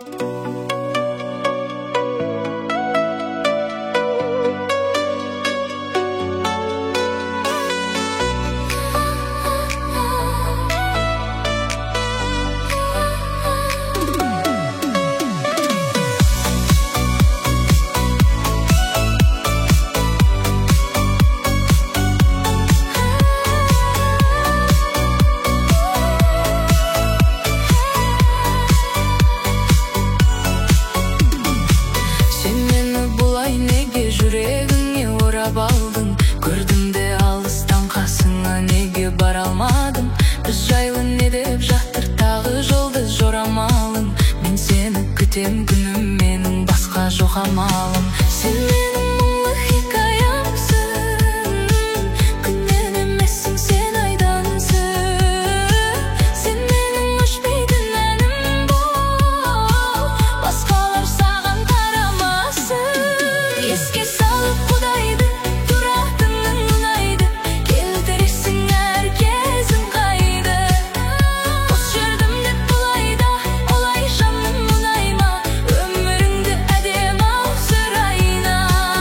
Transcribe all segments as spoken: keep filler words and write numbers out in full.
Күтем күнім менің басқа жоқ амалым. Сен менің мұңлы хикаямсың, күннен емессің, сен айдансың. Сен менің өшпейтін әнім бол, басқалар саған қарамасын. Еске салып Құдайды, тұратының ұнайды, келтіресің әр кезің қайды. Бос жүрдім деп бұлай да, олай жаным мұнайма, өміріңді әдем ау сұрайна.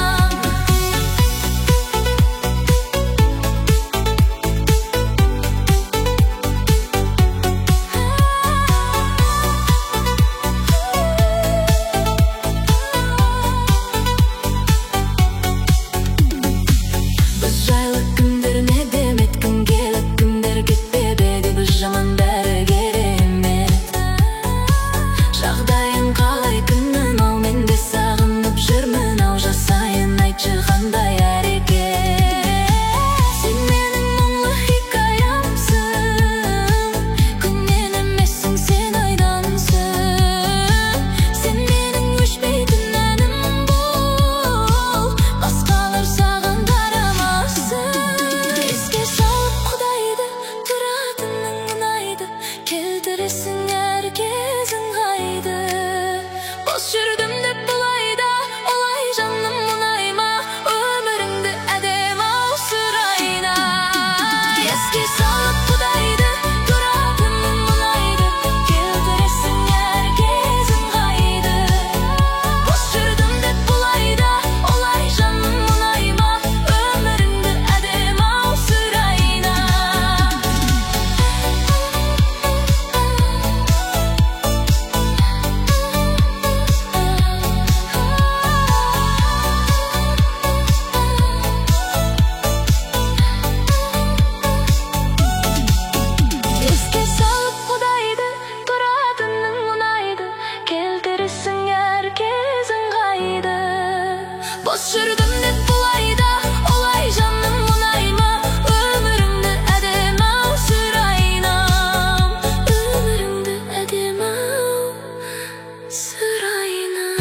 Біз жайлы күндер не демет, күн келіп күндер кетпеп еді, біз жаман бәрі керемет. Жағдайың қалай күнім ау, мен де сағынып жүрмін ау, жасайын айтшы қандай әрекет. Сен менің мұңлы хикаямсың, күннен емессің, сен айдансың. Сен менің өшпейтін әнім бол, басқалар саған қарамасын. Еске салып Құдайды, тұратының ұнайды, келтіресің әр кезің қайды. Бос жүрдім деп бұлай да, олай жаным мұнайма, өміріңді әдем ау сұрайна. Еске салып Құдайды, тұратының ұнайды, келтіресің әр кезің қайды. Бос жүрдім деп бұлай да, олай жаным мұнайма, өміріңді әдем ау сұрайна. Еске салып Құдайды, тұратының ұнайды, келтіресің әр кезің қайды. Бос жүрдім деп бұлай да, олай жаным мұнайма, өміріңді әдем ау сұрайна. Өміріңді әдем ау сұрайна.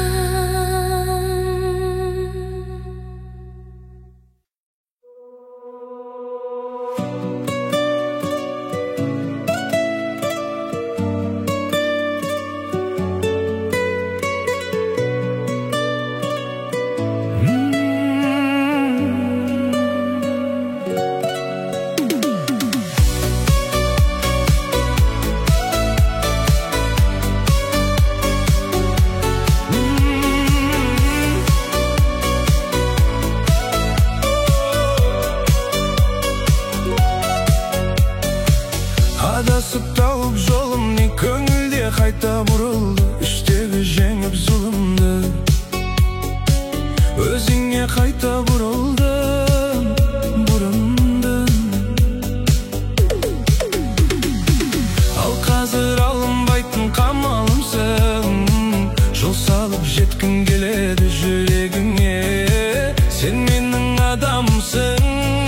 Адасып тауып жолым не көңілде қайта бұрылды, іштегі жеңіп зұлымды, өзіңе қайта бұрылдым, бұрындым. Ал қазір алынбайтын қамалымсың, жол салып жеткім келеді жүрегіңе. Сен менің адамсың,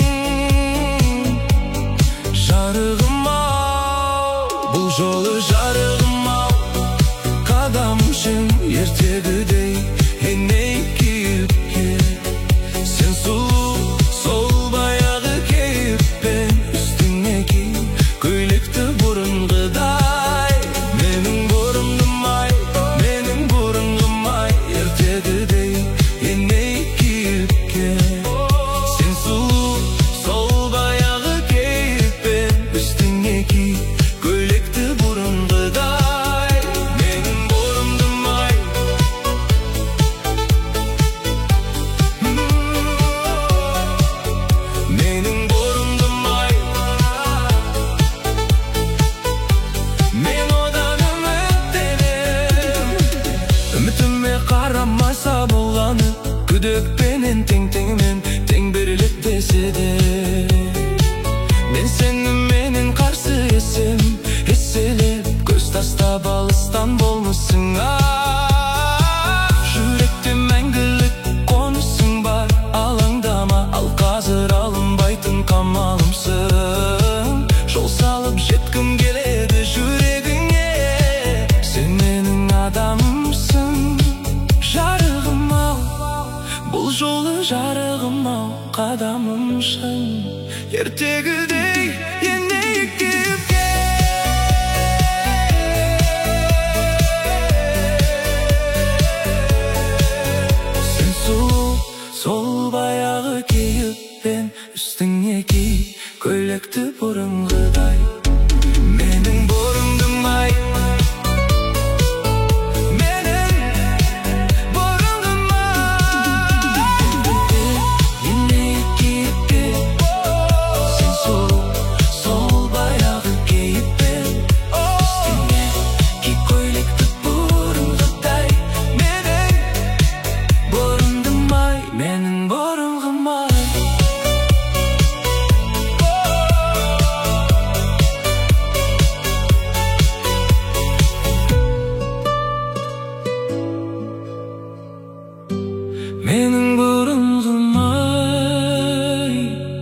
жарығым ау, бұл жолы жарығым ау, қадамшың ертегідей еней кейіпке. Сен сұлу, сол баяғы кейіппен, үстіңе ки көйлекті бұрынғыдай. Менің бұрынғым ай, менің бұрынғым ай, ертегідей еней кейіпке. Сен сұлу, сол баяғы кейіппен, үстіңе ки көйлекті бұрынғыдай. Менің бұрынғым Мүгедекпенен тең теңмен тең берілет десе де, мен сені менен қарсы есем еселеп, көз тастап алыстан болмысың. Жүректе мәңгілік қонысың бар, алаңдама, ал қазір алынбайтын қамалымсың. Жол салып жеткім келеді жүрегіңе, сен менің адамымсың. Жарығым ау, бұл жолы жарығым ау, қадамымшың. Ертегідей енейік кейіпке, сен сұлу сол баяғы кейіппен, үстіңе ки көйлекті бұрынғыдай. Менің бұрымдым ай, менің бұрынғым ай.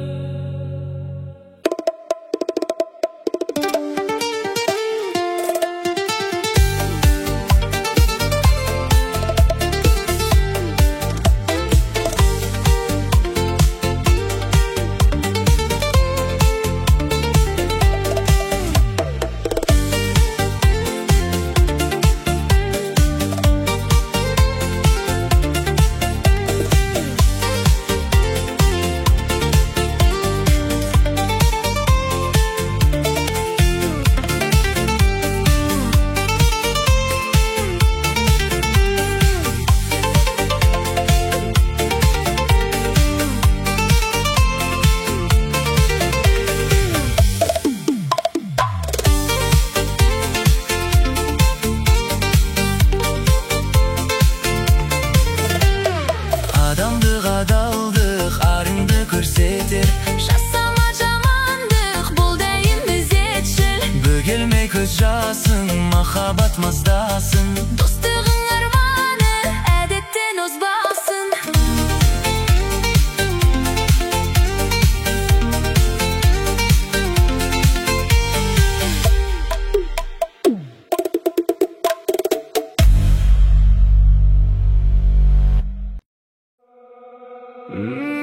Адамдық адалдық арыңды көрсетер, Жасама жамандық, бұл дәйім ізетшіл. бөгелмей көз жасың, махаббат маздасын. Достығың арманы, әдеттен озбасын. Mm.